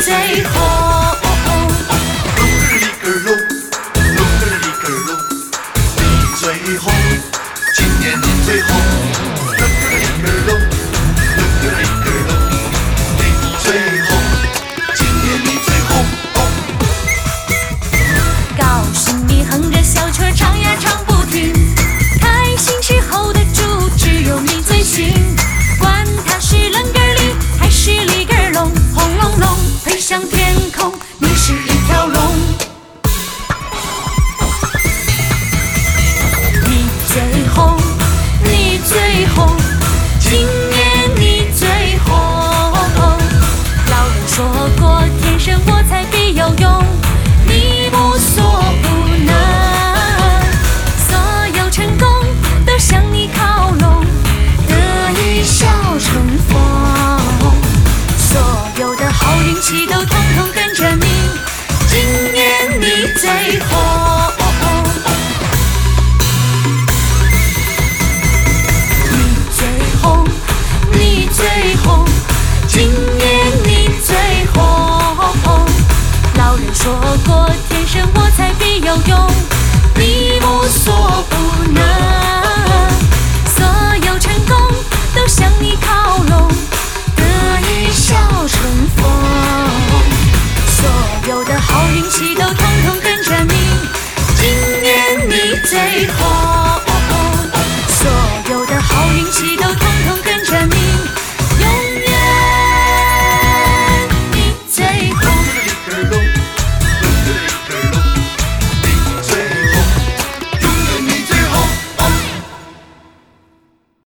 最红。 龙儿一个龙，龙儿一个龙，你最红，今年你最红。龙儿一个龙，龙儿一个龙，你最红，今年你最红。 高兴你哼着小曲唱呀唱不停，开心时候的主只有你最行。管它是楞根儿里还是里根儿龙，轰隆隆飞向天空，你是一条龙。你最红，你最红，今年你最红。老人说过，天生我材必有用，你无所不能，所有成功都向你靠拢，得以笑成风，所有的好运气都统统跟着你。